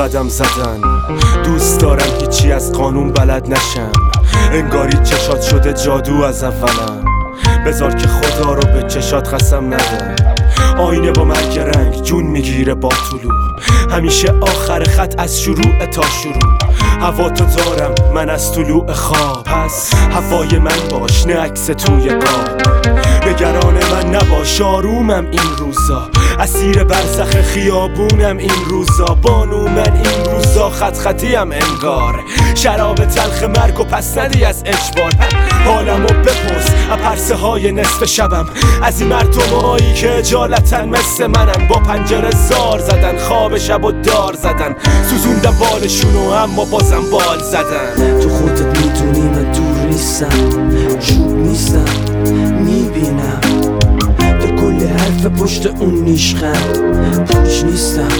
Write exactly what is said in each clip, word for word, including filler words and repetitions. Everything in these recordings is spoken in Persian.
قدم زدن. دوست دارم هیچی از قانون بلد نشم، انگاری چشات شده جادو از اولم. بذار که خدا رو به چشات قسم ندم. آینه با مرگ رنگ جون میگیره با طلوع، همیشه آخر خط از شروع تا شروع. هوا تو دارم من از طلوع خواب، پس هوای من باش نه عکس توی قاب. نگران من نباش آرومم این روزا، اسیر برزخ خیابونم این روزا. بانو من این روزا خط خطیم انگار، شراب تلخ مرگ و پس ندی از اجبار. حالمو بپرس پرسه های نصف شبم، از این مردمایی که اجالتن مثل منن. با پنجره زار زدن، خواب شب و دار زدن، سوزوندم بالشونو اما بازم بال زدن. تو خودت میدونی من دور نیستم، چوب نیستم، میبینم تو کل حرف پشت اون نیشخم. پوچ نیستم،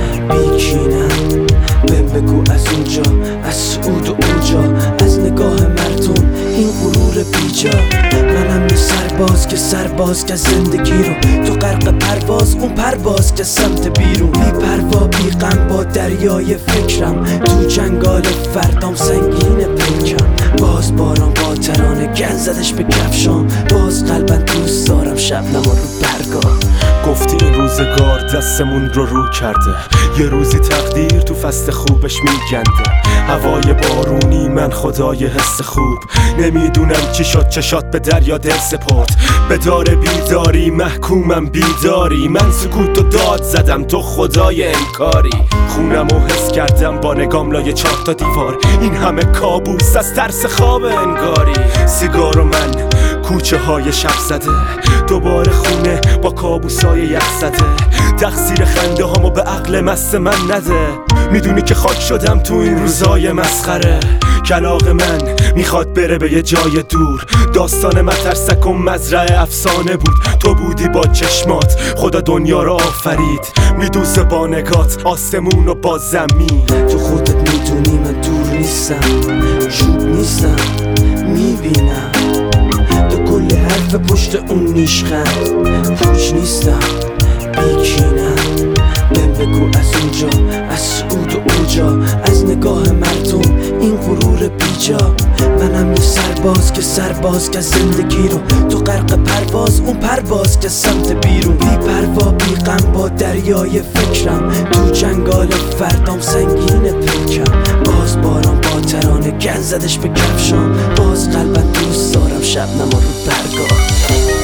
بیکینم، بهم بگو از اونجا، از سعود و اونجا، از نگاه مردم این غرور بیجا. منم یه سرباز که سرباز که زندگی رو تو غرق پرواز، اون پرواز که سمت بیرون. بی پروا بی غم با دریای فکرم، تو جنگال فردام سنگین پیکم. باز باران با ترانه گل زدش به کفشام، باز قلبم دوست دارم شبنم رو برگام. گفتی این روزگار دستمون رو رو کرده، یه روزی تقدیر تو فصل خوبش میگنده. هوای بارونی من خدای حس خوب، نمیدونم چی شد چشات به دریا دل سپرد. به دار بیداری محکومم بیداری، من سکوت و داد زدم تو خدای انکاری. خونم و حس کردم با نگام لای چهار تا دیوار، این همه کابوس از ترس خواب انگاری. سیگار و من کوچه های شب زده، دوباره خونه با کابوسای یخ زده. تقصیر خنده هامو به عقل مست من نده، میدونی که خاک شدم تو این روزای مسخره. کلاغ من میخواد بره به یه جای دور، داستان مترسک و مزرعه افسانه بود. تو بودی با چشمات خدا دنیا رو آفرید، میدوزه با نگات آسمون و با زمین. تو خودت میدونی من دور نیستم، چوب نیستم، میبینم تو کل حرف پشت اون نیشخم. پوچ نیستم، بیکینم، بهم بگو از اونجا، از سعود و اونجا، از نگاه مردم این غرور بیجا. منم یه سرباز که سرباز که زندگی رو تو غرق پرواز، اون پرواز که سمت بیرون. بی پروا بی غم با دریای فکرم، تو جنگال فردام سنگین پیکم. باز باران با ترانه گل زدش به کفشام، باز قلبم دوست دارم شبنم رو برگاه.